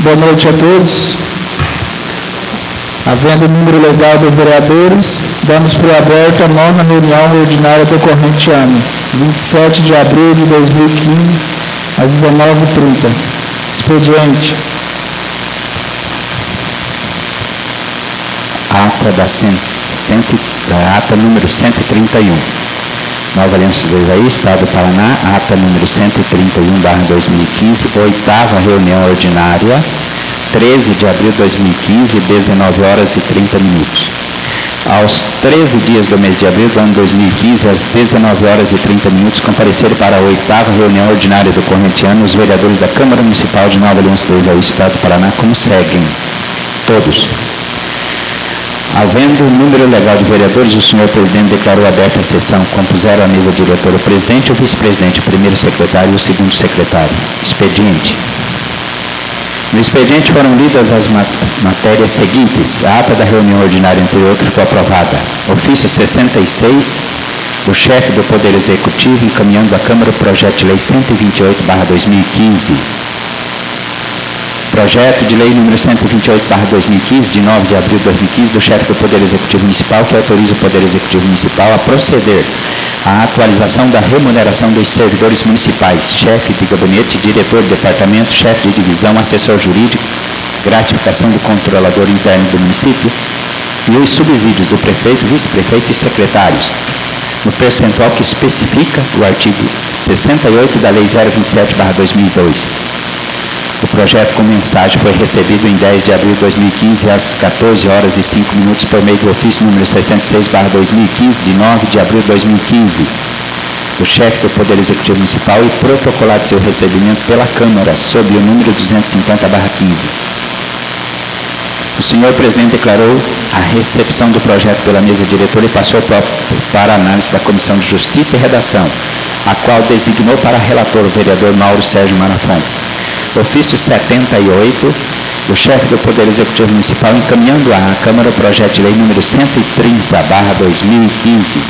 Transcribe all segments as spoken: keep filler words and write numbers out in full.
Boa noite a todos. Havendo o número legal de vereadores, damos por aberta a nona reunião ordinária do corrente ano, vinte e sete de abril de dois mil e quinze, às dezenove e trinta. Expediente. Ata, da cento, cento, da ata número cento e trinta e um. Nova Aliança do Ivaí, Estado do Paraná, ata número cento e trinta e um barra dois mil e quinze, oitava reunião ordinária, treze de abril de dois mil e quinze, dezenove horas e trinta minutos. Aos treze dias do mês de abril do ano dois mil e quinze, às dezenove horas e trinta minutos, compareceram para a oitava reunião ordinária do corrente ano os vereadores da Câmara Municipal de Nova Aliança do Ivaí, Estado do Paraná, como seguem. Todos. Havendo o número legal de vereadores, o senhor presidente declarou aberta a sessão. Compuseram a mesa diretora o presidente, o vice-presidente, o primeiro secretário e o segundo secretário. Expediente. No expediente foram lidas as matérias seguintes. A ata da reunião ordinária anterior que ficou aprovada. Ofício sessenta e seis do chefe do Poder Executivo, encaminhando à Câmara o projeto de lei cento e vinte e oito barra dois mil e quinze. Projeto de lei número cento e vinte e oito barra dois mil e quinze, de nove de abril de dois mil e quinze, do chefe do Poder Executivo Municipal, que autoriza o Poder Executivo Municipal a proceder à atualização da remuneração dos servidores municipais, chefe de gabinete, diretor de departamento, chefe de divisão, assessor jurídico, gratificação do controlador interno do município e os subsídios do prefeito, vice-prefeito e secretários, no percentual que especifica o artigo sessenta e oito da Lei zero vinte e sete barra dois mil e dois. O projeto com mensagem foi recebido em dez de abril de dois mil e quinze, às quatorze horas e cinco minutos, por meio do ofício número sessenta e seis barra dois mil e quinze, de nove de abril de dois mil e quinze, do chefe do Poder Executivo Municipal, e protocolado seu recebimento pela Câmara, sob o número duzentos e cinquenta barra quinze. O senhor presidente declarou a recepção do projeto pela mesa diretora e passou para a análise da Comissão de Justiça e Redação, a qual designou para relator o vereador Mauro Sérgio Marafon. Ofício setenta e oito do chefe do Poder Executivo Municipal, encaminhando à Câmara o projeto de lei número cento e trinta barra dois mil e quinze.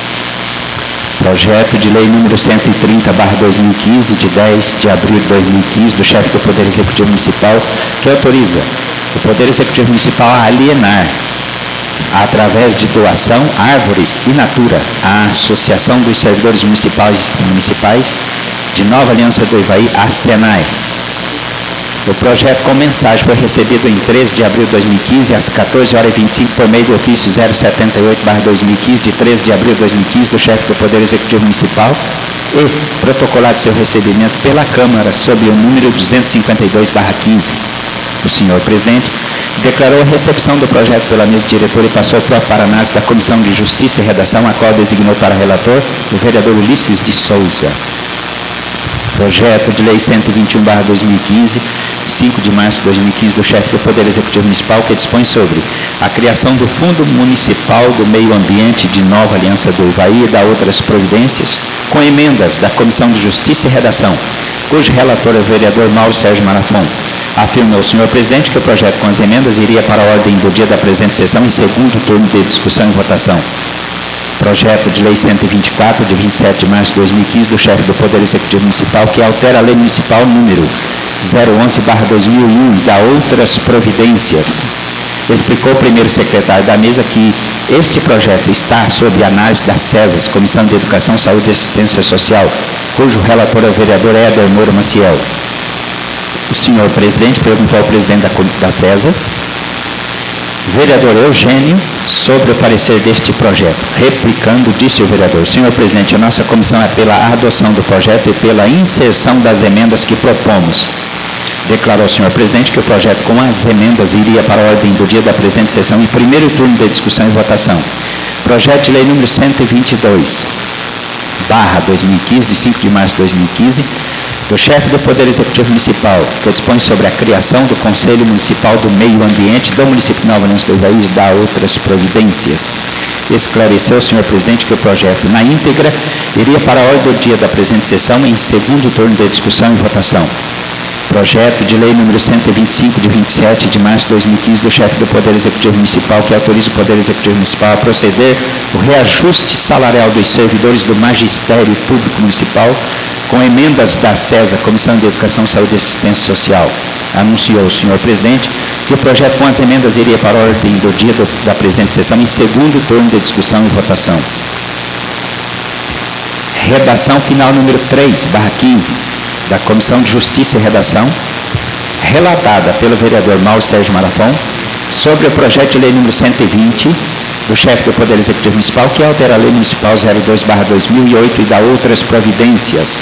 Projeto de lei número cento e trinta barra dois mil e quinze, de dez de abril de dois mil e quinze, do chefe do Poder Executivo Municipal, que autoriza o Poder Executivo Municipal a alienar, através de doação, árvores in natura, a Associação dos Servidores Municipais, Municipais de Nova Aliança do Ivaí, a SENAI. O projeto com mensagem foi recebido em treze de abril de dois mil e quinze, às quatorze horas e vinte e cinco, por meio do ofício zero setenta e oito barra dois mil e quinze, de treze de abril de dois mil e quinze, do chefe do Poder Executivo Municipal, e protocolado seu recebimento pela Câmara, sob o número duzentos e cinquenta e dois barra quinze. O senhor presidente declarou a recepção do projeto pela mesa diretora e passou para a análise da Comissão de Justiça e Redação, a qual designou para relator o vereador Ulisses de Souza. Projeto de lei cento e vinte e um barra dois mil e quinze, cinco de março de dois mil e quinze, do chefe do Poder Executivo Municipal, que dispõe sobre a criação do Fundo Municipal do Meio Ambiente de Nova Aliança do Ivaí e da outras providências, com emendas da Comissão de Justiça e Redação, cujo relator é o vereador Mauro Sérgio Marafon. Afirma o senhor presidente que o projeto com as emendas iria para a ordem do dia da presente sessão em segundo turno de discussão e votação. Projeto de lei cento e vinte e quatro, de vinte e sete de março de dois mil e quinze, do chefe do Poder Executivo Municipal, que altera a lei municipal número zero onze barra dois mil e um e dá outras providências. Explicou o primeiro secretário da mesa que este projeto está sob análise da CESAS, Comissão de Educação, Saúde e Assistência Social, cujo relator é o vereador Éder Moura Maciel. O senhor presidente perguntou ao presidente da, da CESAS, vereador Eugênio, sobre o parecer deste projeto. Replicando, disse o vereador: senhor presidente, a nossa comissão é pela adoção do projeto e pela inserção das emendas que propomos. Declarou o senhor presidente que o projeto com as emendas iria para a ordem do dia da presente sessão em primeiro turno de discussão e votação. Projeto de lei número cento e vinte e dois barra dois mil e quinze, de cinco de março de dois mil e quinze, do chefe do Poder Executivo Municipal, que dispõe sobre a criação do Conselho Municipal do Meio Ambiente do município de Nova Aliança do Ivaí e dá outras providências. Esclareceu o senhor presidente que o projeto, na íntegra, iria para a ordem do dia da presente sessão em segundo turno de discussão e votação. Projeto de lei número cento e vinte e cinco, de vinte e sete de março de dois mil e quinze, do chefe do Poder Executivo Municipal, que autoriza o Poder Executivo Municipal a proceder o reajuste salarial dos servidores do Magistério Público Municipal, com emendas da CESA, Comissão de Educação, Saúde e Assistência Social, anunciou o senhor presidente que o projeto com as emendas iria para a ordem do dia do, da presente sessão em segundo turno de discussão e votação. Redação final número três, barra quinze, da Comissão de Justiça e Redação, relatada pelo vereador Mauro Sérgio Marafon, sobre o projeto de lei número cento e vinte, do chefe do Poder Executivo Municipal, que altera a lei municipal zero dois barra dois mil e oito e dá outras providências.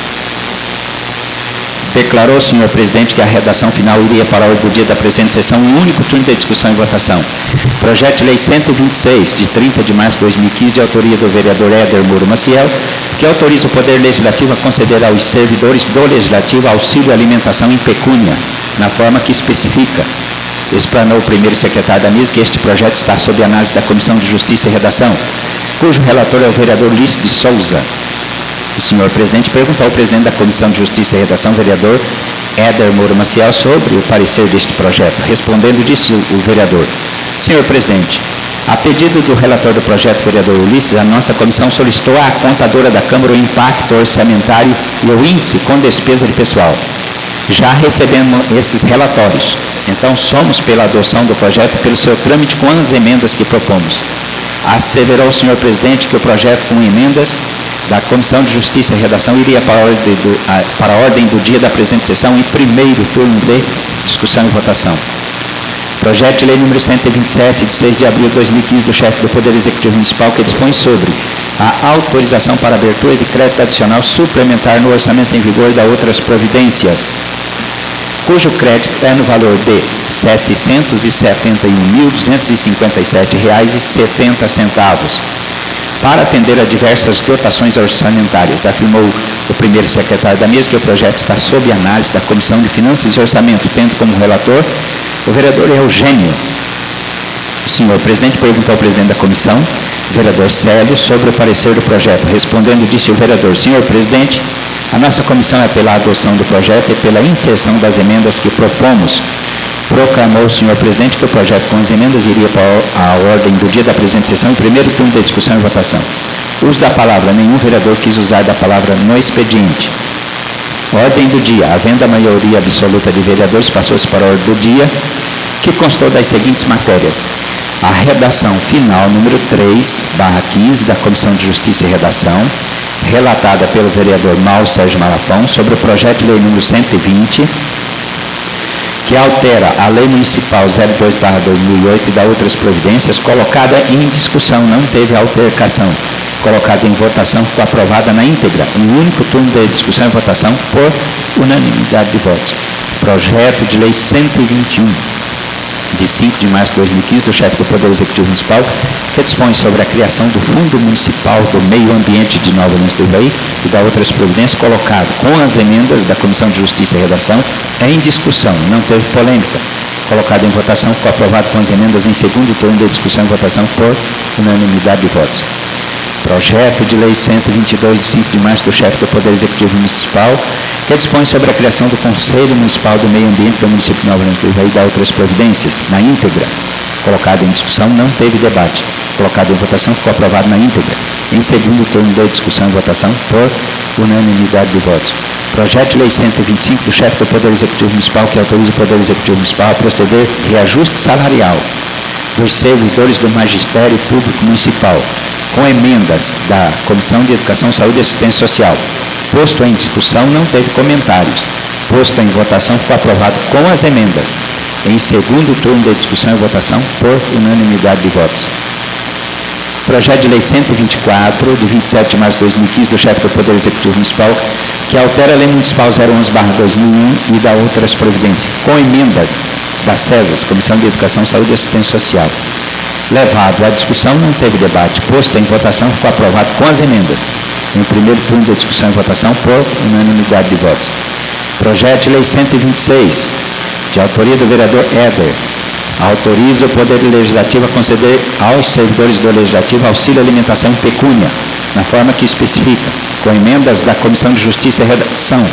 Declarou o senhor presidente que a redação final iria para a ordem do dia da presente sessão em um único turno de discussão e votação. Projeto de lei cento e vinte e seis, de trinta de março de dois mil e quinze, de autoria do vereador Éder Muro Maciel, que autoriza o Poder Legislativo a conceder aos servidores do Legislativo auxílio alimentação em pecúnia, na forma que especifica. Explanou o primeiro secretário da mesa que este projeto está sob análise da Comissão de Justiça e Redação, cujo relator é o vereador Ulisses de Souza. O senhor presidente perguntou ao presidente da Comissão de Justiça e Redação, vereador Éder Muro Maciel, sobre o parecer deste projeto. Respondendo, disse o vereador: senhor presidente, a pedido do relator do projeto, vereador Ulisses, a nossa comissão solicitou à contadora da Câmara o impacto orçamentário e o índice com despesa de pessoal. Já recebemos esses relatórios, então somos pela adoção do projeto pelo seu trâmite com as emendas que propomos. Asseverou o senhor presidente que o projeto com emendas da Comissão de Justiça e Redação iria para a ordem do, a, para a ordem do dia da presente sessão em primeiro turno de discussão e votação. Projeto de lei número cento e vinte e sete, de seis de abril de dois mil e quinze, do chefe do Poder Executivo Municipal, que dispõe sobre a autorização para abertura de crédito adicional suplementar no orçamento em vigor e da outras providências, cujo crédito é no valor de setecentos e setenta e um mil, duzentos e cinquenta e sete reais e setenta centavos, para atender a diversas dotações orçamentárias. Afirmou o primeiro secretário da mesa que o projeto está sob análise da Comissão de Finanças e Orçamento, tendo como relator o vereador Eugênio. O senhor presidente perguntou ao presidente da comissão, vereador Célio, sobre o parecer do projeto. Respondendo, disse o vereador: senhor presidente, a nossa comissão é pela adoção do projeto e pela inserção das emendas que propomos. Proclamou o senhor presidente que o projeto com as emendas iria para a ordem do dia da presente sessão em primeiro turno de discussão e votação. Uso da palavra: nenhum vereador quis usar da palavra no expediente. Ordem do dia: havendo a maioria absoluta de vereadores, passou-se para a ordem do dia, que constou das seguintes matérias: a redação final número três, barra quinze, da Comissão de Justiça e Redação, relatada pelo vereador Mauro Sérgio Marafon, sobre o projeto de lei número cento e vinte, que altera a lei municipal zero dois barra dois mil e oito e dá outras providências, colocada em discussão, não teve altercação, colocada em votação, ficou aprovada na íntegra, em um único turno de discussão e votação, por unanimidade de votos. Projeto de lei cento e vinte e um, de cinco de março de dois mil e quinze, do chefe do Poder Executivo Municipal, que dispõe sobre a criação do Fundo Municipal do Meio Ambiente de Nova Lins do Ivaí e da outras providências, colocado com as emendas da Comissão de Justiça e Redação em discussão, não teve polêmica, colocado em votação, ficou aprovado com as emendas em segundo turno de discussão e votação por unanimidade de votos. Projeto de lei cento e vinte e dois, de cinco de março, do chefe do Poder Executivo Municipal, que dispõe sobre a criação do Conselho Municipal do Meio Ambiente do município de Nova Lins do Ivaí e da outras providências, na íntegra, colocado em discussão, não teve debate, colocado em votação, ficou aprovado na íntegra, em segundo turno de discussão e votação por unanimidade de votos. Projeto de lei cento e vinte e cinco, do chefe do Poder Executivo Municipal, que autoriza o Poder Executivo Municipal a proceder reajuste salarial dos servidores do Magistério Público Municipal, com emendas da Comissão de Educação, Saúde e Assistência Social. Posto em discussão, não teve comentários. Posto em votação, ficou aprovado com as emendas, em segundo turno de discussão e votação, por unanimidade de votos. Projeto de lei cento e vinte e quatro, de vinte e sete de março de dois mil e quinze, do chefe do Poder Executivo Municipal, que altera a lei municipal zero onze barra dois mil e um e dá outras providências, com emendas da CESAS, Comissão de Educação, Saúde e Assistência Social. Levado à discussão, não teve debate. Posto em votação, ficou aprovado com as emendas, em primeiro turno de discussão e votação, por unanimidade de votos. Projeto de lei cento e vinte e seis, de autoria do vereador Éder, autoriza o Poder Legislativo a conceder aos servidores do Legislativo auxílio alimentação em pecúnia, na forma que especifica, com emendas da Comissão de Justiça e Redação.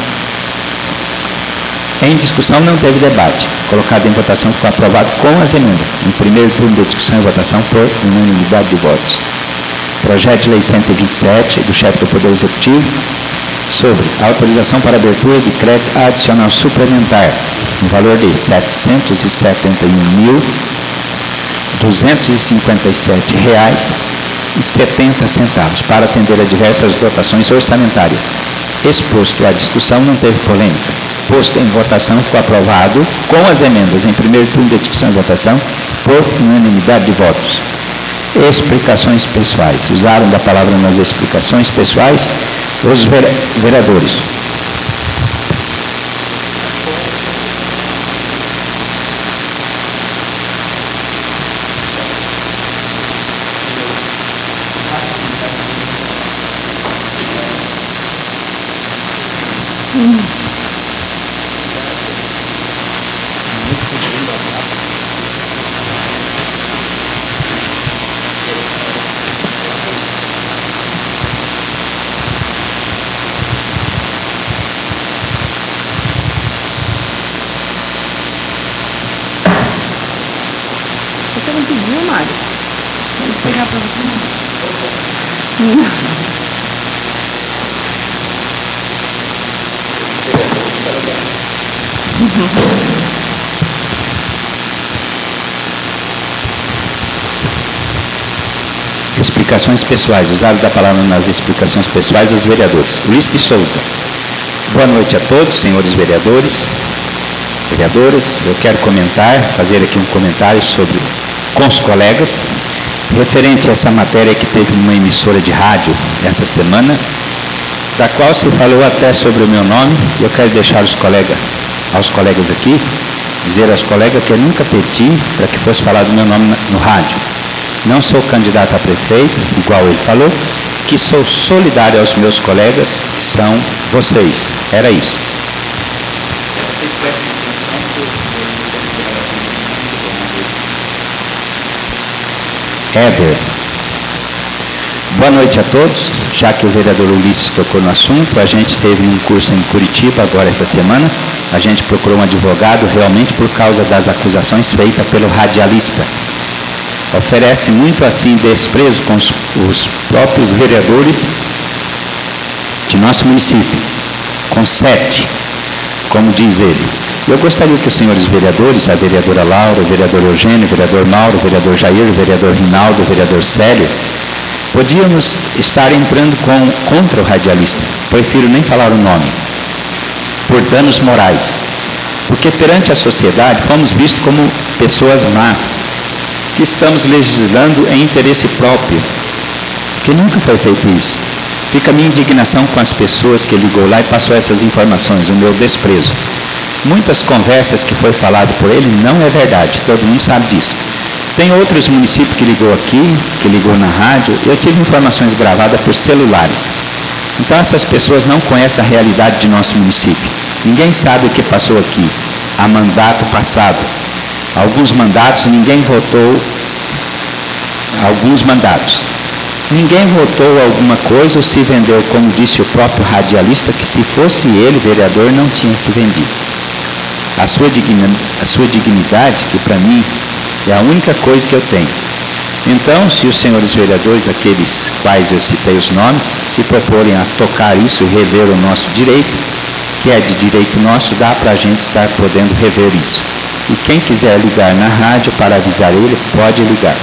Em discussão, não teve debate. Colocado em votação, ficou aprovado com as emendas, em primeiro turno de discussão e votação, por unanimidade de votos. Projeto de lei cento e vinte e sete, do chefe do Poder Executivo, sobre a autorização para abertura de crédito adicional suplementar no valor de setecentos e setenta e um mil, duzentos e cinquenta e sete reais e setenta centavos para atender a diversas dotações orçamentárias. Exposto à discussão, não teve polêmica. Posto em votação, ficou aprovado com as emendas em primeiro turno de discussão e votação por unanimidade de votos. Explicações pessoais. Usaram da palavra nas explicações pessoais os vereadores. Hum. Você não pediu, Mário? Vou pegar para você. Não. Explicações pessoais. Usaram da palavra nas explicações pessoais os vereadores. Luiz de Souza. Boa noite a todos, senhores vereadores, vereadoras. Eu quero comentar, fazer aqui um comentário sobre, com os colegas, referente a essa matéria que teve uma emissora de rádio essa semana, da qual se falou até sobre o meu nome. Eu quero deixar os colegas, aos colegas aqui, dizer aos colegas que eu nunca pedi para que fosse falado o meu nome no rádio. Não sou candidato a prefeito, igual ele falou, que sou solidário aos meus colegas, que são vocês. Era isso. Heber. Boa noite a todos. Já que o vereador Ulisses tocou no assunto, a gente teve um curso em Curitiba agora essa semana. A gente procurou um advogado realmente por causa das acusações feitas pelo radialista. Oferece muito assim desprezo com os, os próprios vereadores de nosso município, com sete, como diz ele. Eu gostaria que os senhores vereadores, a vereadora Laura, o vereador Eugênio, o vereador Mauro, o vereador Jair, o vereador Rinaldo, o vereador Célio, podíamos estar entrando com, contra o radialista, prefiro nem falar o nome, por danos morais, porque perante a sociedade fomos vistos como pessoas más, que estamos legislando em interesse próprio, que nunca foi feito isso. Fica a minha indignação com as pessoas que ligou lá e passou essas informações, o meu desprezo. Muitas conversas que foi falado por ele não é verdade, todo mundo sabe disso. Tem outros municípios que ligou aqui, que ligou na rádio, eu tive informações gravadas por celulares. Então essas pessoas não conhecem a realidade de nosso município. Ninguém sabe o que passou aqui, a mandato passado. Alguns mandatos, ninguém votou alguns mandatos. Ninguém votou alguma coisa ou se vendeu, como disse o próprio radialista, que se fosse ele, vereador, não tinha se vendido. A sua dignidade, a sua dignidade, que para mim é a única coisa que eu tenho. Então, se os senhores vereadores, aqueles quais eu citei os nomes, se proporem a tocar isso e rever o nosso direito, que é de direito nosso, dá para a gente estar podendo rever isso. E quem quiser ligar na rádio para avisar ele, pode ligar.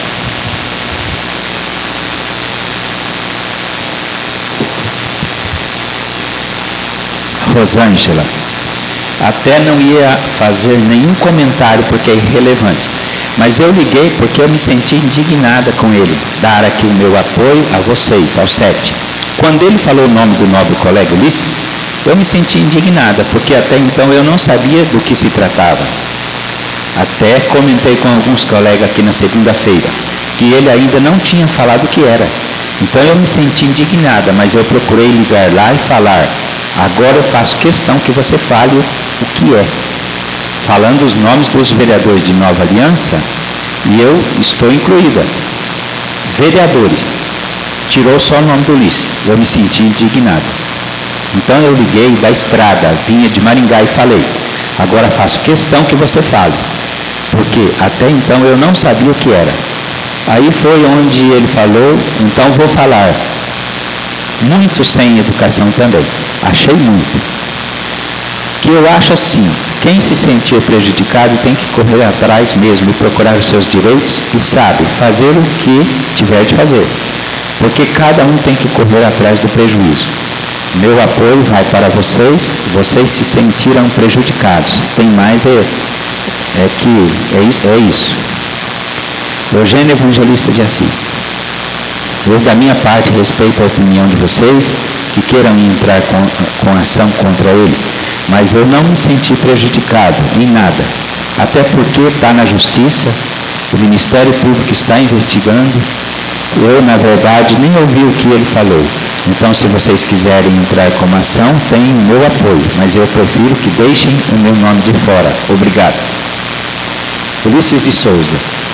Rosângela. Até não ia fazer nenhum comentário porque é irrelevante. Mas eu liguei porque eu me senti indignada com ele. Dar aqui o meu apoio a vocês, aos sete. Quando ele falou o nome do nobre colega Ulisses, eu me senti indignada, porque até então eu não sabia do que se tratava. Até comentei com alguns colegas aqui na segunda-feira, que ele ainda não tinha falado o que era. Então eu me senti indignada, mas eu procurei ligar lá e falar. Agora eu faço questão que você fale o que é. Falando os nomes dos vereadores de Nova Aliança, e eu estou incluída. Vereadores. Tirou só o nome do Ulisses. Eu me senti indignado. Então eu liguei da estrada, vinha de Maringá e falei. Agora faço questão que você fale. Porque até então eu não sabia o que era. Aí foi onde ele falou, então vou falar. muito sem educação também. Achei muito. Que eu acho assim, quem se sentir prejudicado tem que correr atrás mesmo e procurar os seus direitos e sabe fazer o que tiver de fazer. Porque cada um tem que correr atrás do prejuízo. Meu apoio vai para vocês, vocês se sentiram prejudicados. Tem mais é, é que é isso, é isso. Eugênio Evangelista de Assis. Eu, da minha parte, respeito a opinião de vocês que queiram entrar com, com ação contra ele, mas eu não me senti prejudicado em nada, até porque está na justiça, o Ministério Público está investigando. Eu, na verdade, nem ouvi o que ele falou. Então, se vocês quiserem entrar com uma ação, tem o meu apoio, mas eu prefiro que deixem o meu nome de fora. Obrigado. Ulisses de Souza.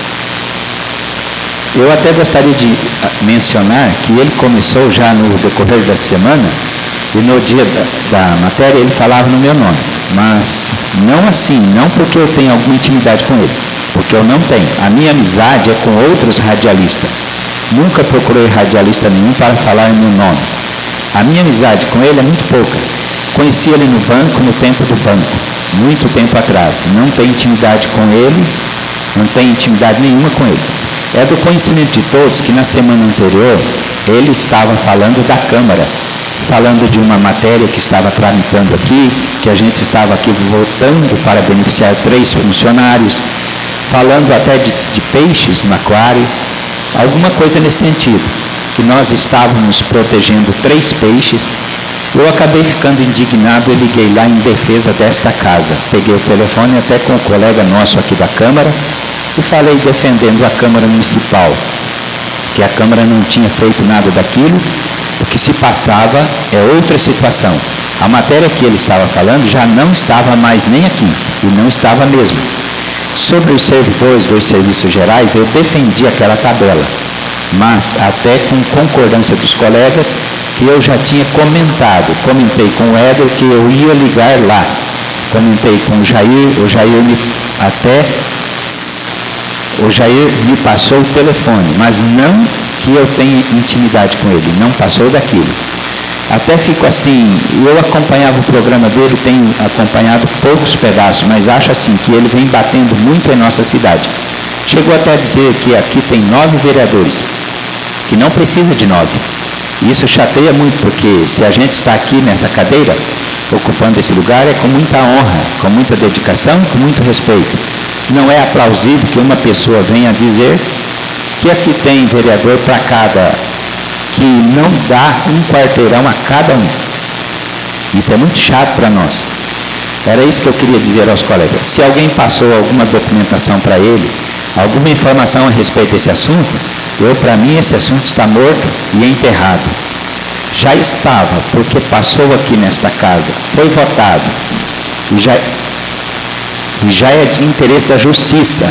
Eu até gostaria de mencionar que ele começou já no decorrer da semana, e no dia da, da matéria ele falava no meu nome, mas não assim, não porque eu tenho alguma intimidade com ele, porque eu não tenho. A minha amizade é com outros radialistas. Nunca procurei radialista nenhum para falar em meu nome. A minha amizade com ele é muito pouca. Conheci ele no banco, no tempo do banco, muito tempo atrás. Não tenho intimidade com ele, não tenho intimidade nenhuma com ele. É do conhecimento de todos que na semana anterior ele estava falando da Câmara, falando de uma matéria que estava tramitando aqui, que a gente estava aqui votando para beneficiar três funcionários, falando até de, de peixes no aquário, alguma coisa nesse sentido, que nós estávamos protegendo três peixes. Eu acabei ficando indignado e liguei lá em defesa desta casa. Peguei o telefone até com um colega nosso aqui da Câmara e falei defendendo a Câmara Municipal, que a Câmara não tinha feito nada daquilo. O que se passava é outra situação. A matéria que ele estava falando já não estava mais nem aqui, e não estava mesmo. Sobre os servidores dos serviços gerais, eu defendi aquela tabela, mas até com concordância dos colegas, que eu já tinha comentado. Comentei com o Éder que eu ia ligar lá. Comentei com o Jair, o Jair me, até o Jair me passou o telefone, mas não que eu tenha intimidade com ele, não passou daquilo. Até fico assim, eu acompanhava o programa dele, tenho acompanhado poucos pedaços, mas acho assim que ele vem batendo muito em nossa cidade. Chegou até a dizer que aqui tem nove vereadores, que não precisa de nove. Isso chateia muito, porque se a gente está aqui nessa cadeira, ocupando esse lugar, é com muita honra, com muita dedicação, com muito respeito. Não é aplausível que uma pessoa venha dizer que aqui tem vereador para cada, que não dá um quarteirão a cada um. Isso é muito chato para nós. Era isso que eu queria dizer aos colegas. Se alguém passou alguma documentação para ele, alguma informação a respeito desse assunto, eu, para mim, esse assunto está morto e enterrado. Já estava, porque passou aqui nesta casa, foi votado, e já, e já é de interesse da justiça.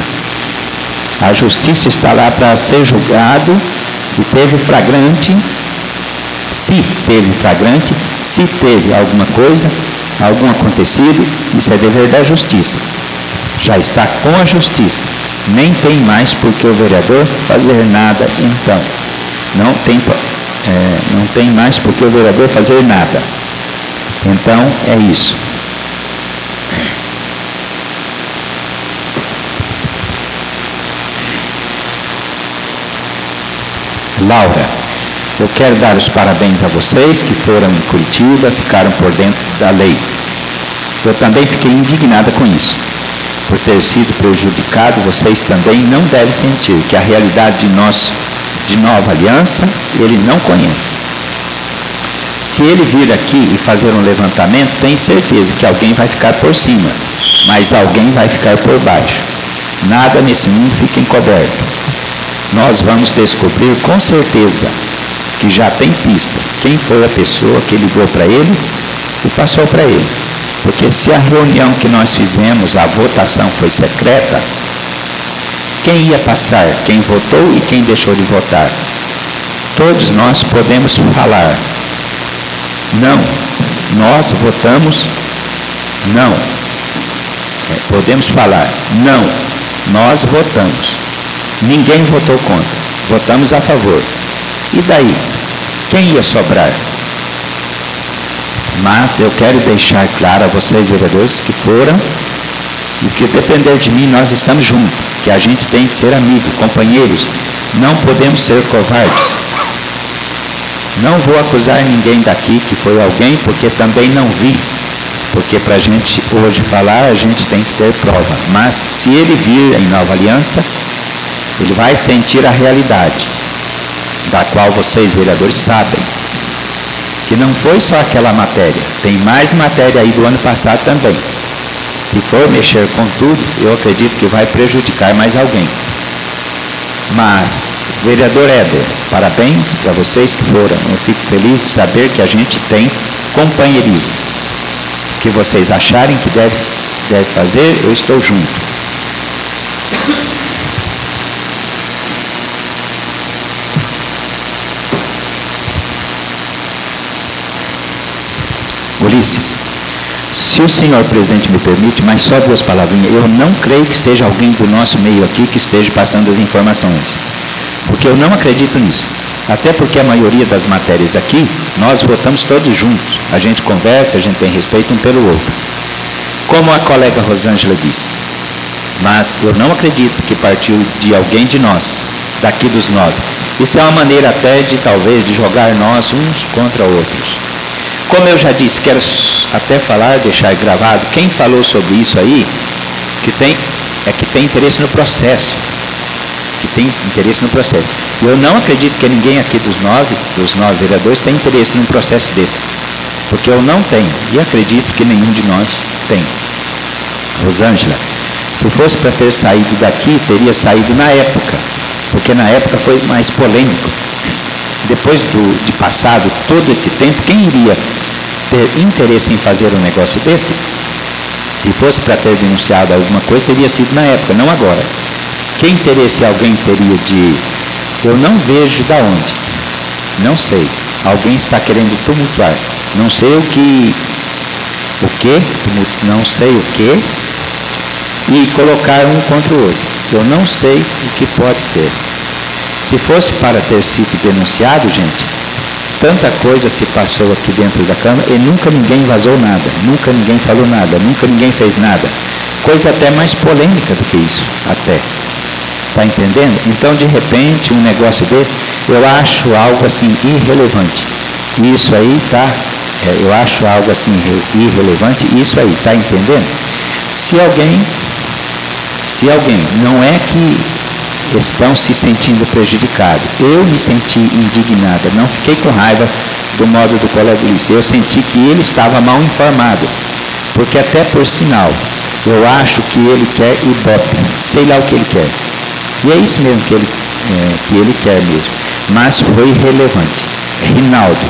A justiça está lá para ser julgado, e teve flagrante, se teve flagrante, se teve alguma coisa, algum acontecido, isso é dever da justiça. Já está com a justiça. Nem tem mais porque o vereador fazer nada, então. Não tem, é, não tem mais porque o vereador fazer nada. Então, é isso. Laura, eu quero dar os parabéns a vocês que foram em Curitiba, ficaram por dentro da lei. Eu também fiquei indignada com isso. Por ter sido prejudicado, vocês também não devem sentir que a realidade de nós, de Nova Aliança, ele não conhece. Se ele vir aqui e fazer um levantamento, tem certeza que alguém vai ficar por cima, mas alguém vai ficar por baixo. Nada nesse mundo fica encoberto. Nós vamos descobrir com certeza que já tem pista quem foi a pessoa que ligou para ele e passou para ele. Porque se a reunião que nós fizemos, a votação foi secreta, quem ia passar? Quem votou e quem deixou de votar? Todos nós podemos falar, não, nós votamos, não. É, podemos falar, não, nós votamos. Ninguém votou contra, votamos a favor. E daí? quem ia sobrar? Mas eu quero deixar claro a vocês, vereadores, que foram, e que depender de mim, nós estamos juntos, que a gente tem que ser amigo, companheiros, não podemos ser covardes. Não vou acusar ninguém daqui que foi alguém, porque também não vi, porque para a gente hoje falar, a gente tem que ter prova. Mas se ele vir em Nova Aliança, ele vai sentir a realidade, da qual vocês, vereadores, sabem, que não foi só aquela matéria, tem mais matéria aí do ano passado também. Se for mexer com tudo, eu acredito que vai prejudicar mais alguém. Mas, vereador Éder, parabéns para vocês que foram. Eu fico feliz de saber que a gente tem companheirismo. O que vocês acharem que deve, deve fazer, eu estou junto. Ulisses, se o senhor presidente me permite, mas só duas palavrinhas, eu não creio que seja alguém do nosso meio aqui que esteja passando as informações, porque eu não acredito nisso, até porque a maioria das matérias aqui, nós votamos todos juntos, a gente conversa, a gente tem respeito um pelo outro, como a colega Rosângela disse, mas eu não acredito que partiu de alguém de nós, daqui dos nove. Isso é uma maneira até de, talvez, de jogar nós uns contra outros. Como eu já disse, quero até falar, deixar gravado, quem falou sobre isso aí, que tem, é que tem interesse no processo, que tem interesse no processo. Eu não acredito que ninguém aqui dos nove, dos nove vereadores, tem interesse num processo desse, porque eu não tenho, e acredito que nenhum de nós tem. Rosângela, se fosse para ter saído daqui, teria saído na época, porque na época foi mais polêmico. Depois do, de passado todo esse tempo, quem iria ter interesse em fazer um negócio desses? Se fosse para ter denunciado alguma coisa, teria sido na época, não agora. Que interesse alguém teria de... Eu não vejo da onde. Não sei. Alguém está querendo tumultuar. Não sei o que... O que? Não sei o que. E colocar um contra o outro. Eu não sei o que pode ser. Se fosse para ter sido denunciado, gente, tanta coisa se passou aqui dentro da Câmara e nunca ninguém vazou nada, nunca ninguém falou nada, nunca ninguém fez nada. Coisa até mais polêmica do que isso, até. Está entendendo? Então, de repente, um negócio desse, eu acho algo assim irrelevante. Isso aí, tá? É, eu acho algo assim irrelevante, isso aí, tá entendendo? Se alguém, se alguém, não é que estão se sentindo prejudicados. Eu me senti indignada, não fiquei com raiva do modo do colega Ulisses. Eu senti que ele estava mal informado, porque até por sinal, eu acho que ele quer Ibope, sei lá o que ele quer. E é isso mesmo que ele, é, que ele quer mesmo. Mas foi irrelevante. Rinaldo,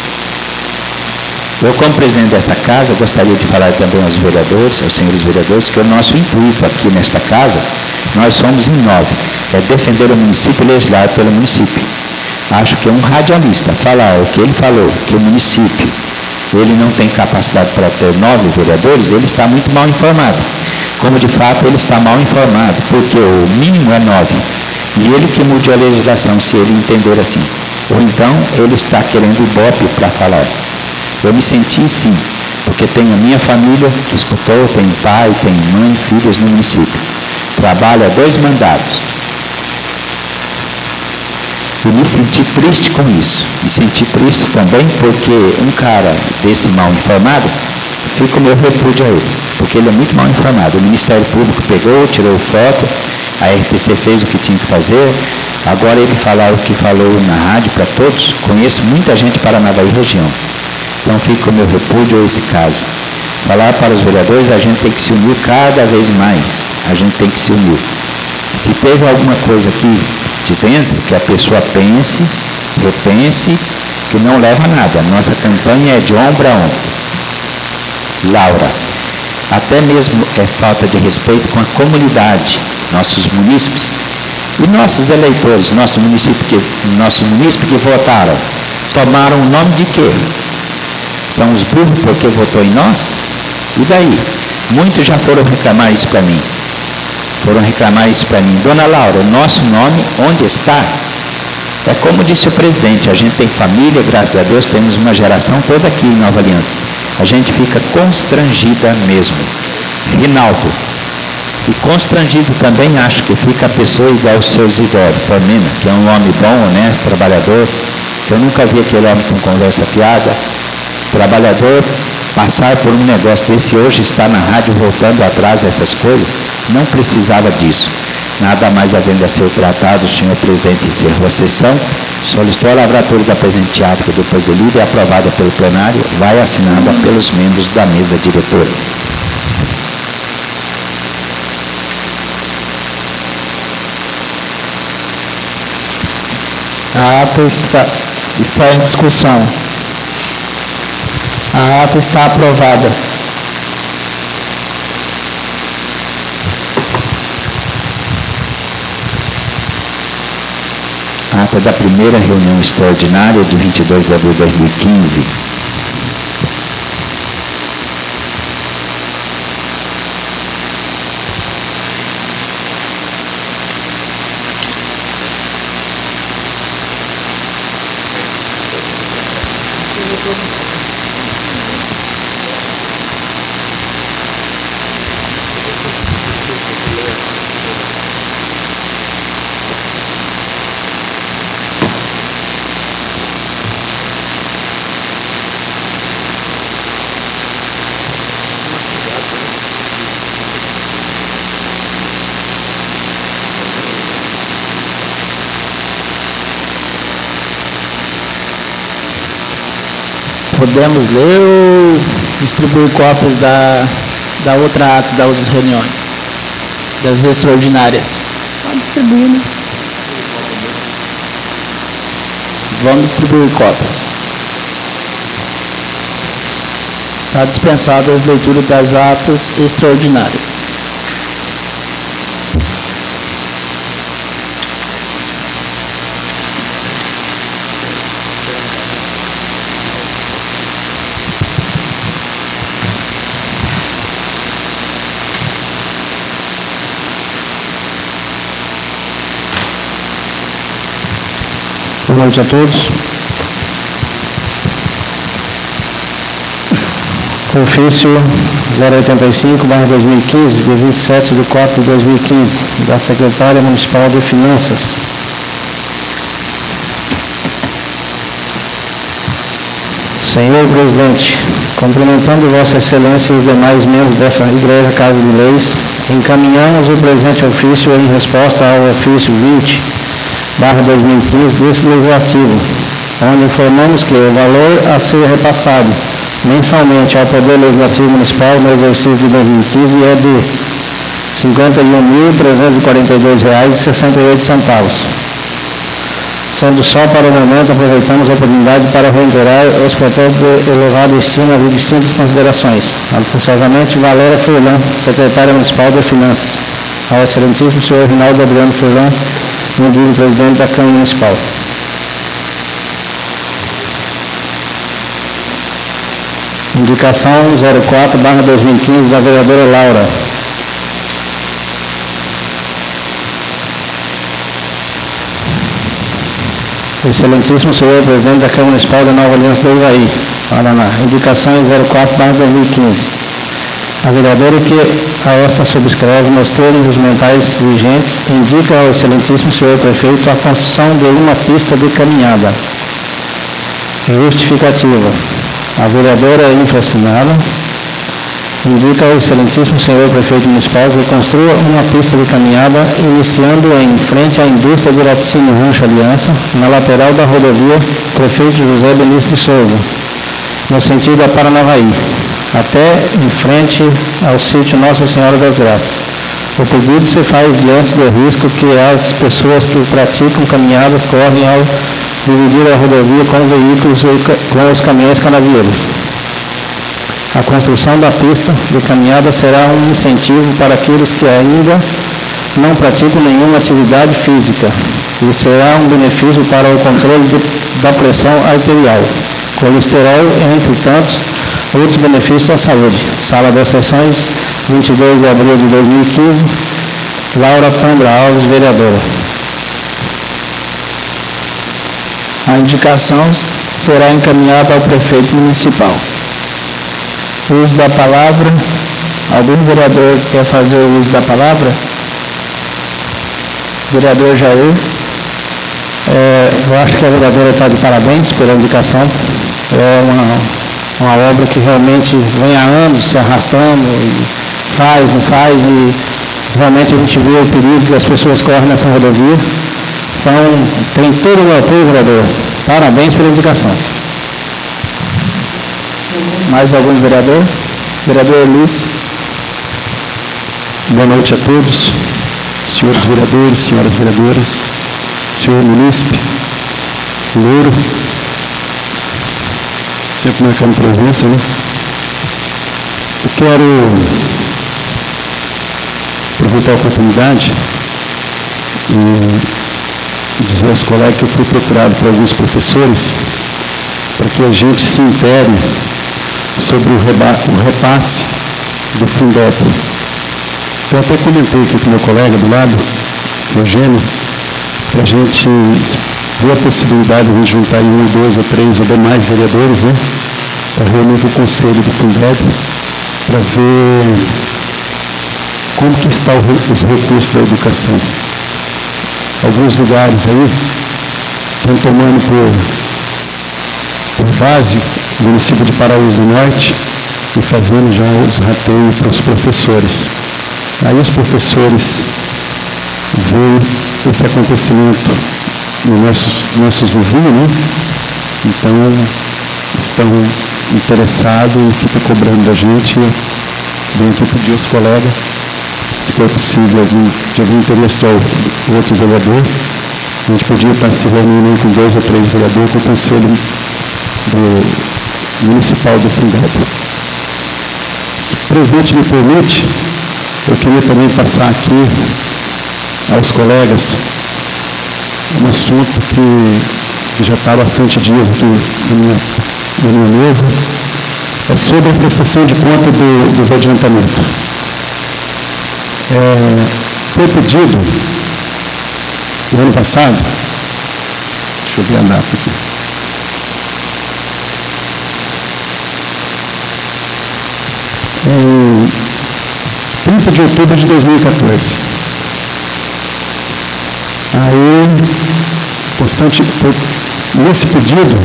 eu como presidente dessa casa, gostaria de falar também aos vereadores, aos senhores vereadores, que o nosso intuito aqui nesta casa, nós somos em nove, é defender o município e legislar pelo município. Acho que um radialista falar o que ele falou, que o município, ele não tem capacidade para ter nove vereadores, ele está muito mal informado. Como de fato ele está mal informado, porque o mínimo é nove. E ele que mude a legislação, se ele entender assim. Ou então ele está querendo ibope para falar. Eu me senti sim, porque tenho a minha família que escutou, tenho pai, tenho mãe, filhos no município. Trabalho a dois mandados. E me senti triste com isso. Me senti triste também porque um cara desse mal informado, fica o meu repúdio a ele, porque ele é muito mal informado. O Ministério Público pegou, tirou foto, a R T C fez o que tinha que fazer, agora ele falar o que falou na rádio para todos, conheço muita gente de Paranavaí e região. Então fica o meu repúdio a esse caso. Falar para os vereadores, a gente tem que se unir cada vez mais, a gente tem que se unir. Se teve alguma coisa aqui de dentro, que a pessoa pense, repense, que não leva a nada. Nossa campanha é de ombro a ombro. Laura, até mesmo é falta de respeito com a comunidade, nossos munícipes e nossos eleitores, nosso município que, nossos munícipes que votaram, tomaram o nome de quê? São os burros porque votou em nós? E daí? Muitos já foram reclamar isso para mim. Foram reclamar isso para mim. Dona Laura, o nosso nome, onde está? É como disse o presidente, a gente tem família, graças a Deus, temos uma geração toda aqui em Nova Aliança. A gente fica constrangida mesmo. Rinaldo. E constrangido também acho que fica a pessoa igual ao seu Isidoro Formina, que é um homem bom, honesto, trabalhador. Eu nunca vi aquele homem com conversa fiada, trabalhador, passar por um negócio desse hoje, está na rádio voltando atrás essas coisas, não precisava disso. Nada mais havendo a ser tratado, o senhor presidente encerrou a sessão, solicitou a lavratura da presente ato que depois do líder é aprovada pelo plenário, vai assinada pelos membros da mesa diretora. A ata está, está em discussão. A ata está aprovada. Ata da primeira reunião extraordinária de vinte e dois de abril de dois mil e quinze. Podemos ler ou distribuir cópias da, da outra ata das outras reuniões, das extraordinárias? Pode distribuir, né? Vamos distribuir cópias. Está dispensada as leituras das atas extraordinárias. Boa noite a todos. Ofício zero oitenta e cinco barra dois mil e quinze, de vinte e sete de quatro de dois mil e quinze, da Secretária Municipal de Finanças. Senhor Presidente, cumprimentando Vossa Excelência e os demais membros dessa Igreja Casa de Leis, encaminhamos o presente ofício em resposta ao ofício vinte barra dois mil e quinze desse legislativo, onde informamos que o valor a ser repassado mensalmente ao Poder Legislativo Municipal no exercício de dois mil e quinze é de cinquenta e um mil trezentos e quarenta e dois reais e sessenta e oito centavos. Sendo só para o momento, aproveitamos a oportunidade para reiterar os portanto de elevada estima e distintas considerações. Atenciosamente, Valéria Furlan, Secretária Municipal de Finanças. Ao excelentíssimo senhor Rinaldo Adriano Furlan, medido presidente da Câmara Municipal. Indicação zero quatro barra dois mil e quinze da vereadora Laura. Excelentíssimo senhor presidente da Câmara Municipal da Nova Aliança do Ivaí, Paraná. Indicação zero quatro barra dois mil e quinze. A vereadora que a esta subscreve nos termos regimentais vigentes indica ao excelentíssimo senhor prefeito a construção de uma pista de caminhada. Justificativa. A vereadora infraassinada indica ao excelentíssimo senhor prefeito municipal que construa uma pista de caminhada iniciando em frente à indústria de laticínio Rancho Aliança, na lateral da rodovia Prefeito José Benício de Souza, no sentido a Paranavaí, até em frente ao sítio Nossa Senhora das Graças. O pedido se faz diante do risco que as pessoas que praticam caminhadas correm ao dividir a rodovia com veículos e com os caminhões canavieiros. A construção da pista de caminhada será um incentivo para aqueles que ainda não praticam nenhuma atividade física e será um benefício para o controle de, da pressão arterial, colesterol, entre tantos outros benefícios à saúde. Sala das Sessões, vinte e dois de abril de dois mil e quinze, Laura Pandra Alves, vereadora. A indicação será encaminhada ao prefeito municipal. O uso da palavra. Algum vereador quer fazer o uso da palavra? Vereador Jair. É, eu acho que a vereadora está de parabéns pela indicação. É uma, uma obra que realmente vem há anos se arrastando, e faz, não faz, e realmente a gente vê o perigo que as pessoas correm nessa rodovia. Então, tem todo o meu apoio, vereador. Parabéns pela indicação. Mais algum vereador? Vereador Luiz. Boa noite a todos, senhores vereadores, senhoras vereadoras, senhor munícipe, Louro, sempre marcando presença, né? Eu quero aproveitar a oportunidade e dizer aos colegas que eu fui procurado por alguns professores para que a gente se intere sobre o, reba o repasse do Fundeb. Eu até comentei aqui com o meu colega do lado, Eugênio, para a gente ver a possibilidade de juntar em um, dois ou três ou demais vereadores, né, para reunir o conselho do Fundeb, para ver como que estão os recursos da educação. Alguns lugares aí estão tomando por, por base o município de Paraús do Norte e fazendo já os rateios para os professores. Aí os professores veem esse acontecimento nos nossos, nossos vizinhos, né? Então estão interessados e ficam cobrando da gente. Venho aqui pedir aos colegas, se for possível, algum, de algum interesse de outro vereador, a gente podia estar se reunindo com dois ou três vereadores com o Conselho do, Municipal do Fundeb. Se o presidente me permite, eu queria também passar aqui aos colegas um assunto que, que já está há bastante dias aqui na minha, na minha mesa, é sobre a prestação de conta do, dos adiantamentos. É, foi pedido no ano passado, deixa eu ver a data aqui, em trinta de outubro de dois mil e quatorze. Aí, constante, foi, nesse pedido,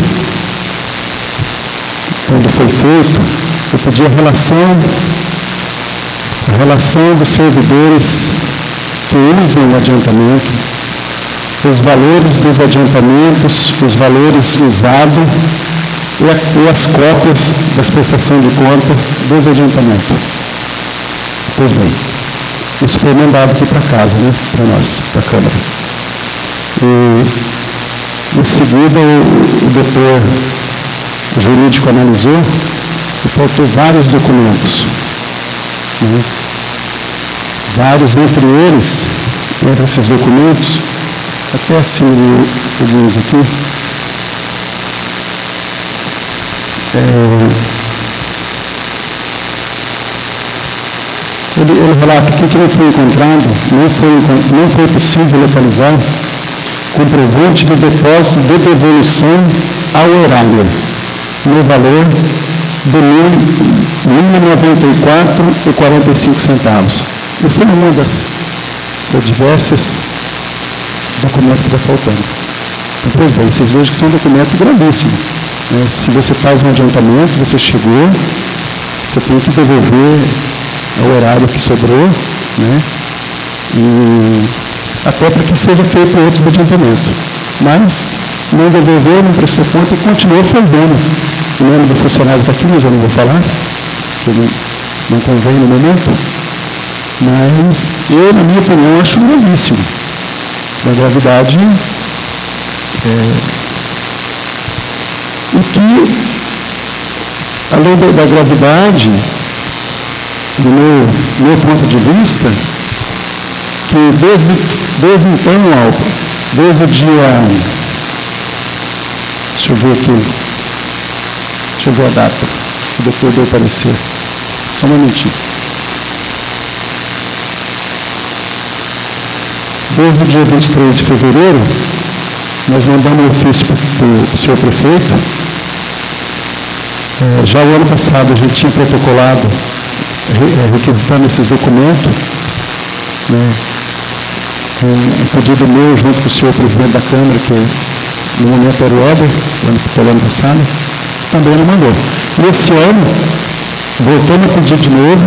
quando foi feito, eu pedi a relação, a relação dos servidores que usam o adiantamento, os valores dos adiantamentos, os valores usados e, a, e as cópias das prestações de conta dos adiantamentos. Pois bem, isso foi mandado aqui para casa, né, para nós, para a Câmara. E, em seguida, o, o doutor jurídico analisou e faltou vários documentos. Né? Vários, entre eles, entre esses documentos, até assim alguns aqui, é, ele, ele relata que, que não foi encontrado, não foi, não foi possível localizar comprovante de depósito de devolução ao horário, no valor de mil e noventa e quatro reais e quarenta e cinco centavos. Essa é uma das, das diversas documentos que está faltando. Então, pois bem, vocês vejam que são documentos gravíssimos. Né? Se você faz um adiantamento, você chegou, você tem que devolver o horário que sobrou, né? E até para que seja feito outros adiantamentos. Mas não devolveu, não prestou conta e continuou fazendo. O nome do funcionário está aqui, mas eu não vou falar, porque não, não convém no momento. Mas eu, na minha opinião, acho gravíssimo. A gravidade é, o que, além da, da gravidade, do meu, meu ponto de vista, que desde, desde então, desde o dia, deixa eu ver aqui, deixa eu ver a data, que depois deu parecer, só um momentinho. Desde o dia vinte e três de fevereiro, nós mandamos um ofício para o senhor prefeito. É, já o ano passado a gente tinha protocolado, re, requisitando esses documentos, né, um, um pedido meu junto com o senhor presidente da Câmara, que no momento era o Weber, pelo ano passado, também não mandou. E esse ano, voltando a pedir de novo,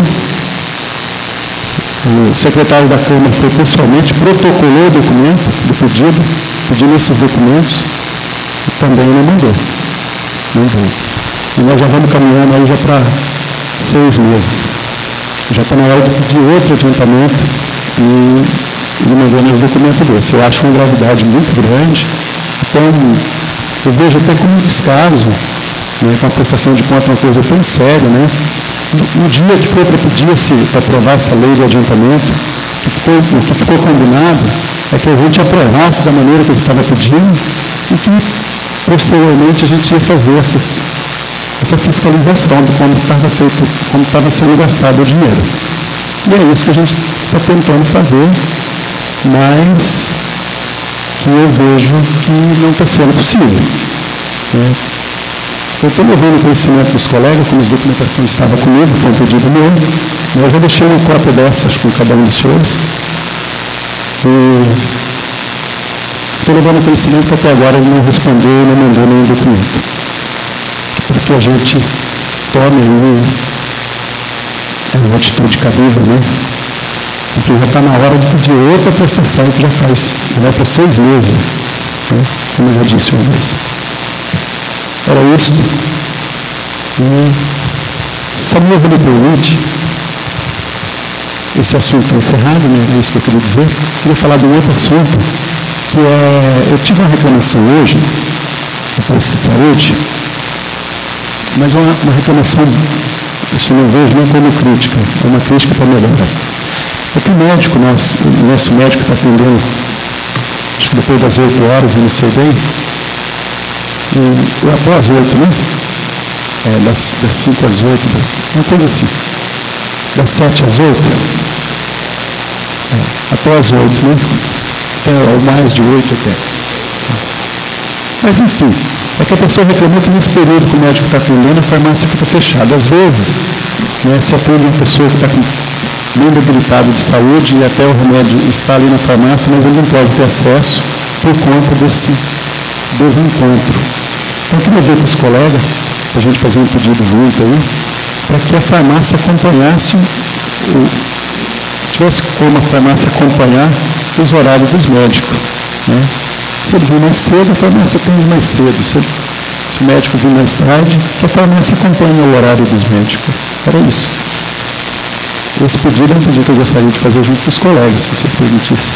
o secretário da Câmara foi pessoalmente, protocolou o documento do pedido, pedindo esses documentos, e também não mandou. Não veio. E nós já vamos caminhando aí já para seis meses. Já está na hora de pedir outro adiantamento e, e mandando os documentos desse. Eu acho uma gravidade muito grande. Então, eu vejo até como um descaso, né, com a prestação de conta, uma coisa tão séria, né? No, no dia que foi para pedir, para aprovar essa lei de adiantamento, que ficou, o que ficou combinado é que a gente aprovasse da maneira que eles estavam pedindo e que, posteriormente, a gente ia fazer essas, essa fiscalização de como estava feito, como estava sendo gastado o dinheiro. E é isso que a gente está tentando fazer, mas que eu vejo que não está sendo possível. Né? Eu estou levando conhecimento dos colegas, como as documentações estavam comigo, foi um pedido meu. Eu já deixei uma cópia dessa, acho que com cada um dos senhores. E estou levando conhecimento que até agora ele não respondeu e não mandou nenhum documento. Porque a gente tome aí as atitudes cabíveis, né? Porque já está na hora de pedir outra prestação que já faz, já vai para seis meses, né? Como eu já disse uma vez. Era isso. E se a mesa me permite, esse assunto está encerrado, né? É isso que eu queria dizer. Eu queria falar de um outro assunto, que é, eu tive uma reclamação hoje, no posto de saúde, mas uma, uma reclamação, isso não vejo nem como crítica, é uma crítica para melhorar. É que o médico, nosso, o nosso médico está atendendo, acho que depois das oito horas, eu não sei bem, e após oito, né? É, das, das cinco às oito, das, uma coisa assim. Das sete às oito, é, após oito, né? Até, ou mais de oito até. Mas enfim, é que a pessoa reclamou que nesse período que o médico está atendendo, a farmácia fica fechada. Às vezes, né, se atende uma pessoa que está bem debilitada de saúde e até o remédio está ali na farmácia, mas ele não pode ter acesso por conta desse desencontro. Então, eu queria ver com os colegas, para a gente fazer um pedido junto aí, para que a farmácia acompanhasse, o, tivesse como a farmácia acompanhar os horários dos médicos. Né? Se ele vir mais cedo, a farmácia atende mais cedo. Se, ele, se o médico vir mais tarde, que a farmácia acompanhe o horário dos médicos. Era isso. Esse pedido é um pedido que eu gostaria de fazer junto com os colegas, se vocês permitissem.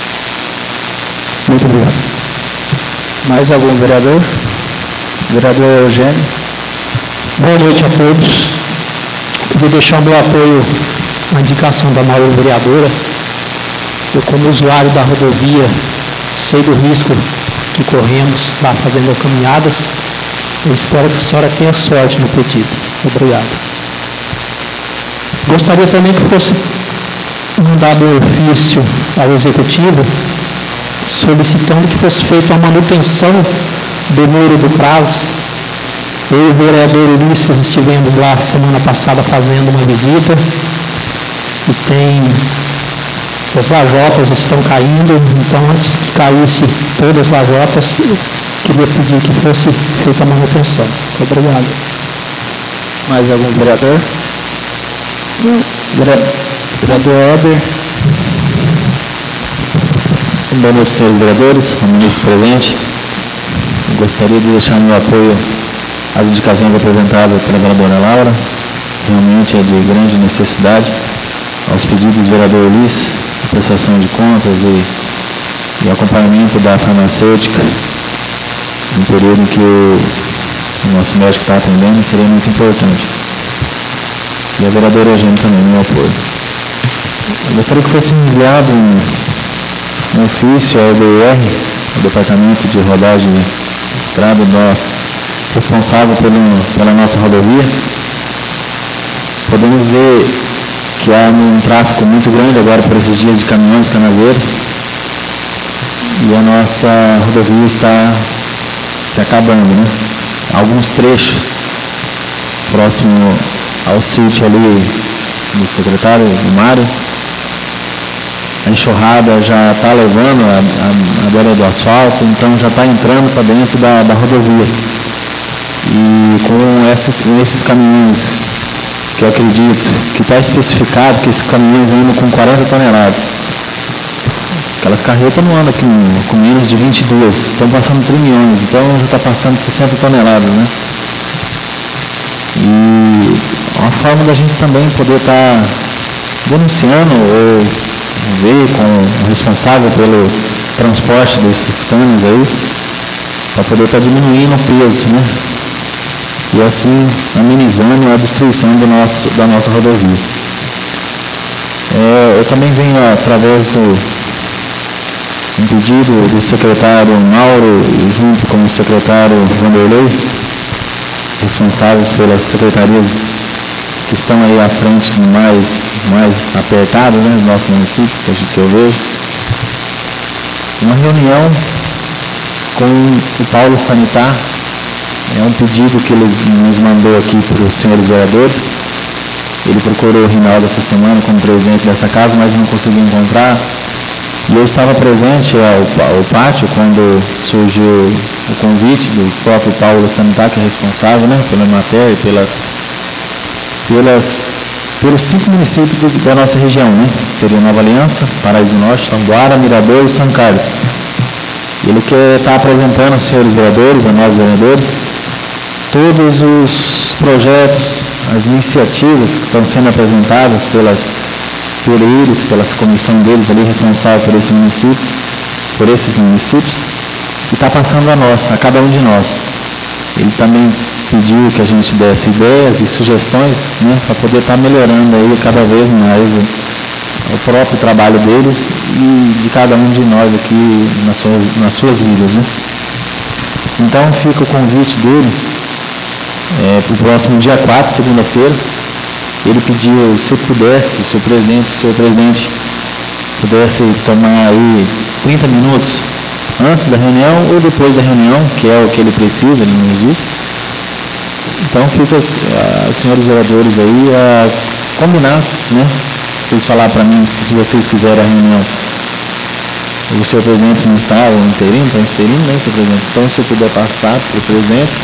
Muito obrigado. Mais algum vereador? Vereador Eugênio. Boa noite a todos. Eu vou deixar o meu apoio à indicação da nova vereadora. Eu, como usuário da rodovia, sei do risco que corremos lá fazendo caminhadas. Eu espero que a senhora tenha sorte no pedido. Obrigado. Gostaria também que fosse mandado um ofício ao Executivo solicitando que fosse feita a manutenção do muro do prazo. Eu e o vereador Ulisses estivemos lá semana passada fazendo uma visita e tem, as lajotas estão caindo, então antes que caísse todas as lajotas, eu queria pedir que fosse feita a manutenção. Obrigado. Mais algum vereador? Vereador Weber. Boa noite, senhores vereadores, o ministro presente. Gostaria de deixar meu apoio às indicações apresentadas pela vereadora Laura. Realmente é de grande necessidade. Aos pedidos do vereador Ulisses, prestação de contas e, e acompanhamento da farmacêutica, no período em que o, o nosso médico está atendendo, seria muito importante. E a vereadora Eugênio também, meu apoio. Eu gostaria que fosse enviado um, um ofício ao D R, o Departamento de Rodagem de Estrada, nós, responsável pelo, pela nossa rodovia. Podemos ver que há um tráfego muito grande agora por esses dias de caminhões canaveiros. e a nossa rodovia está se acabando, né? Alguns trechos próximo ao sítio ali do secretário, do Mário, a enxurrada já está levando a, a, a beira do asfalto, então já está entrando para dentro da, da rodovia. E com esses, esses caminhões, que eu acredito que está especificado que esses caminhões andam com quarenta toneladas. Aquelas carretas não andam com, com menos de vinte e duas, estão passando trilhões, então já está passando sessenta toneladas, né? E uma forma da gente também poder estar tá denunciando ou ver com o responsável pelo transporte desses canos aí, para poder estar tá diminuindo o peso, né? E assim amenizando a destruição do nosso, da nossa rodovia. É, eu também venho através do um pedido do secretário Mauro, junto com o secretário Vanderlei, responsáveis pelas secretarias que estão aí à frente mais, mais apertadas, né, do nosso município, que eu vejo. Uma reunião com o Paulo Sanitar, é um pedido que ele nos mandou aqui para os senhores vereadores. Ele procurou o Rinaldo essa semana como presidente dessa casa, mas não conseguiu encontrar. E eu estava presente ao, ao pátio quando surgiu o convite do próprio Paulo Sanitar, que é responsável, né, pela matéria e pelas, pelas, pelos cinco municípios do, da nossa região, né? Seria Nova Aliança, Paraíso do Norte, Tamboara, Mirador e São Carlos. Ele quer estar apresentando aos senhores vereadores, a nós vereadores, todos os projetos, as iniciativas que estão sendo apresentadas pelas por eles, pela comissão deles ali responsável por esse município, por esses municípios, e está passando a nós, a cada um de nós. Ele também pediu que a gente desse ideias e sugestões, né, para poder estar tá melhorando aí cada vez mais o, o próprio trabalho deles e de cada um de nós aqui nas suas, nas suas vidas, né. Então fica o convite dele é, para o próximo dia quatro, segunda-feira. Ele pediu, se pudesse, se o presidente, se o presidente pudesse tomar aí trinta minutos antes da reunião ou depois da reunião, que é o que ele precisa, ele nos disse. Então fica os, uh, os senhores vereadores aí a combinar, né? Vocês falar para mim se, se vocês quiserem a reunião. O senhor presidente não está, o interino, está interino, né, senhor presidente? Então se eu puder passar para o presidente.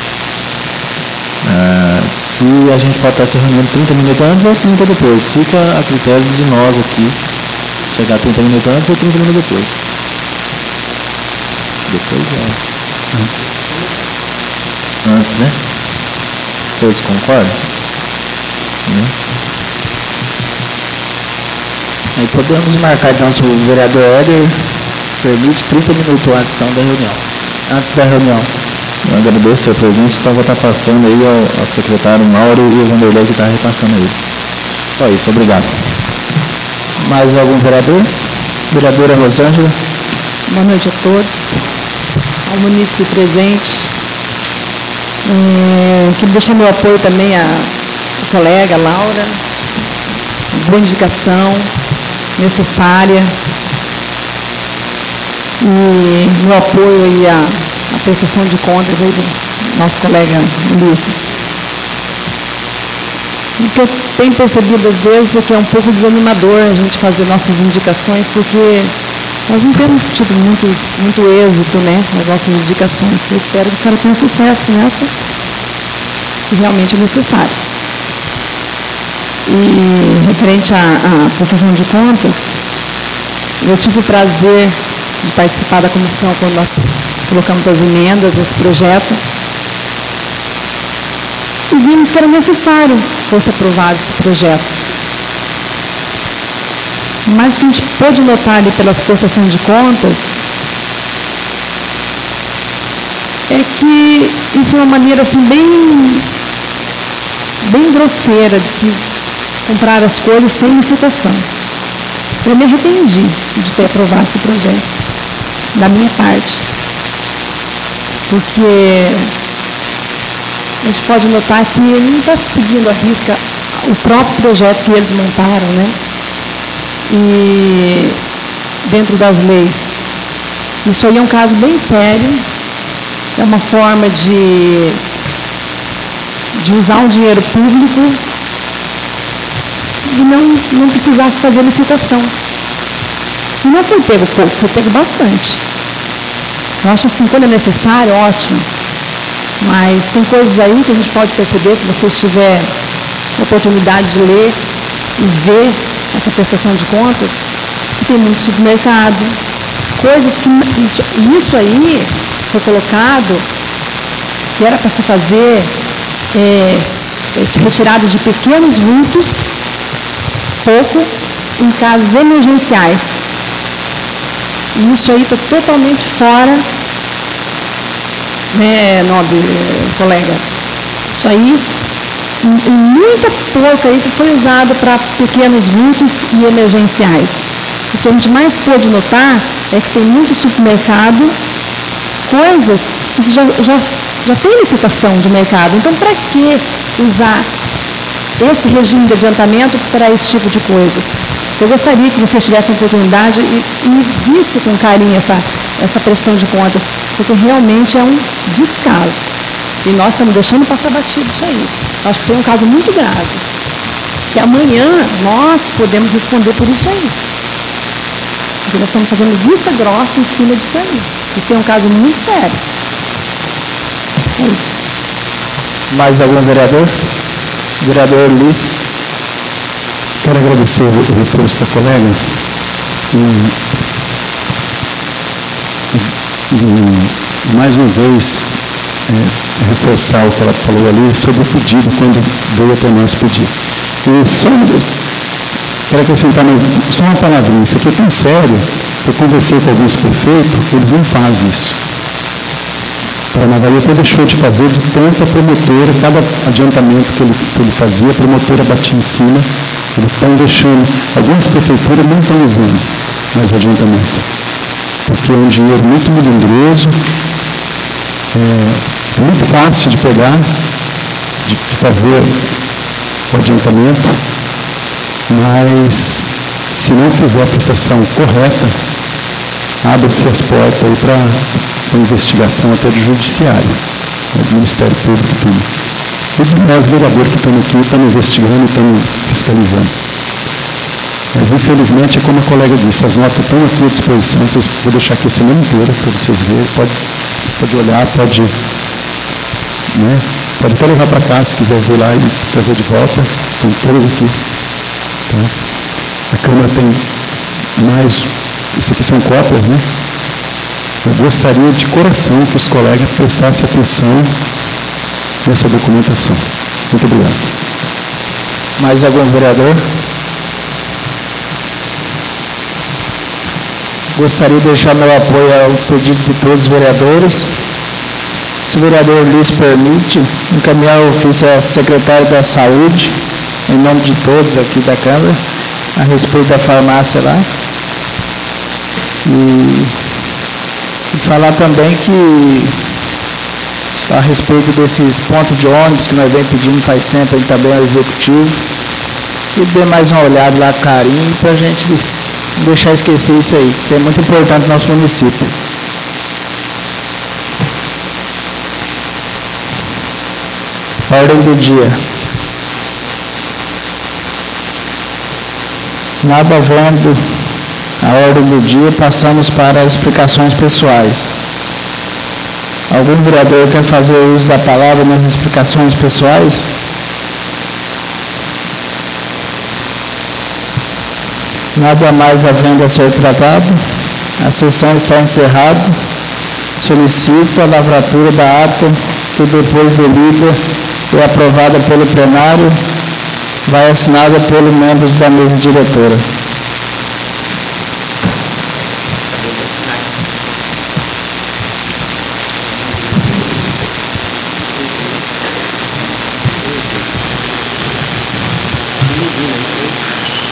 Uh, se a gente pode estar se reunindo trinta minutos antes ou trinta depois, fica a critério de nós aqui, chegar trinta minutos antes ou trinta minutos depois. Depois é antes. Antes, né? Todos concordam? Né? Aí podemos marcar então, se o vereador Éder permite, trinta minutos antes então, da reunião. Antes da reunião. Eu agradeço, senhor presidente, então vou estar passando aí ao, ao secretário Mauro e o Vanderlei que está repassando eles. Só isso, obrigado. Mais algum vereador? Vereadora Rosângela. Boa noite a todos, ao munícipe presente. É, quero deixar meu apoio também à, à colega Laura. Boa indicação, necessária. E meu apoio aí à a prestação de contas aí do nosso colega Ulisses. O que eu tenho percebido às vezes é que é um pouco desanimador a gente fazer nossas indicações, porque nós não temos tido muito, muito êxito, né, nas nossas indicações. Eu espero que a senhora tenha sucesso nessa, que realmente é necessário. E referente à, à prestação de contas, eu tive o prazer de participar da comissão quando nós colocamos as emendas nesse projeto e vimos que era necessário que fosse aprovado esse projeto. Mas o que a gente pôde notar ali pelas prestações de contas é que isso é uma maneira assim bem, bem grosseira de se comprar as coisas sem licitação. Eu me arrependi de ter aprovado esse projeto, da minha parte. Porque a gente pode notar que ele não está seguindo à risca o próprio projeto que eles montaram, né? E dentro das leis. Isso aí é um caso bem sério, é uma forma de, de usar um dinheiro público e não, não precisasse fazer licitação. E não foi pego pouco, foi pego bastante. Eu acho assim, quando é necessário, ótimo. Mas tem coisas aí que a gente pode perceber, se você tiver oportunidade de ler e ver essa prestação de contas, que tem muito supermercado, coisas que isso, isso aí foi colocado, que era para se fazer é, retirada de pequenos vultos, pouco, em casos emergenciais. E isso aí está totalmente fora, né, nobre colega? Isso aí, e muita pouco aí que foi usado para pequenos vultos e emergenciais. O que a gente mais pôde notar é que tem muito supermercado, coisas que já, já, já tem licitação de mercado. Então, para que usar esse regime de adiantamento para esse tipo de coisas? Eu gostaria que vocês tivessem a oportunidade e, e visse com carinho essa, essa prestação de contas, porque realmente é um descaso. E nós estamos deixando passar batido isso aí. Eu acho que isso aí é um caso muito grave. Que amanhã nós podemos responder por isso aí. Porque nós estamos fazendo vista grossa em cima disso aí. Isso é um caso muito sério. É isso. Mais algum vereador? Vereador Ulisses. Quero agradecer o reforço da colega e, e mais uma vez é, reforçar o que ela falou ali sobre o pedido, quando veio até nós pedir. E só quero acrescentar mais, só uma palavrinha, isso aqui é tão sério que eu conversei com alguns prefeitos, eles não fazem isso. Paranavaí até deixou de fazer de tanto a promotora, cada adiantamento que ele, que ele fazia, a promotora batia em cima. Eles estão deixando, algumas prefeituras não estão usando mais adiantamento, porque é um dinheiro muito melindroso, é muito fácil de pegar, de fazer o adiantamento, mas se não fizer a prestação correta, abre-se as portas aí para a investigação até do judiciário, do Ministério Público e tudo. E nós, vereadores que estamos aqui, estamos investigando, estamos fiscalizando. Mas, infelizmente, é como a colega disse, as notas estão aqui à disposição, vocês, vou deixar aqui a semana inteira para vocês verem, pode, pode olhar, pode, né, pode até levar para casa se quiser ver lá e trazer de volta, tem todas aqui. Tá? A Câmara tem mais, isso aqui são cópias, né? Eu gostaria de coração que os colegas prestassem atenção nessa documentação. Muito obrigado. Mais algum vereador? Gostaria de deixar meu apoio ao pedido de todos os vereadores. Se o vereador Luiz permite, encaminhar o ofício ao secretário da Saúde, em nome de todos aqui da Câmara, a respeito da farmácia lá. E, e falar também que a respeito desses pontos de ônibus que nós vem pedindo faz tempo, aí também ao executivo, que dê mais uma olhada lá com carinho para a gente não deixar esquecer isso aí. Isso é muito importante no nosso município. Ordem do dia. Nada havendo a ordem do dia, passamos para as explicações pessoais. Algum vereador quer fazer uso da palavra nas explicações pessoais? Nada mais havendo a ser tratado, a sessão está encerrada. Solicito a lavratura da ata que depois de lida e aprovada pelo plenário, vai assinada pelos membros da mesa diretora.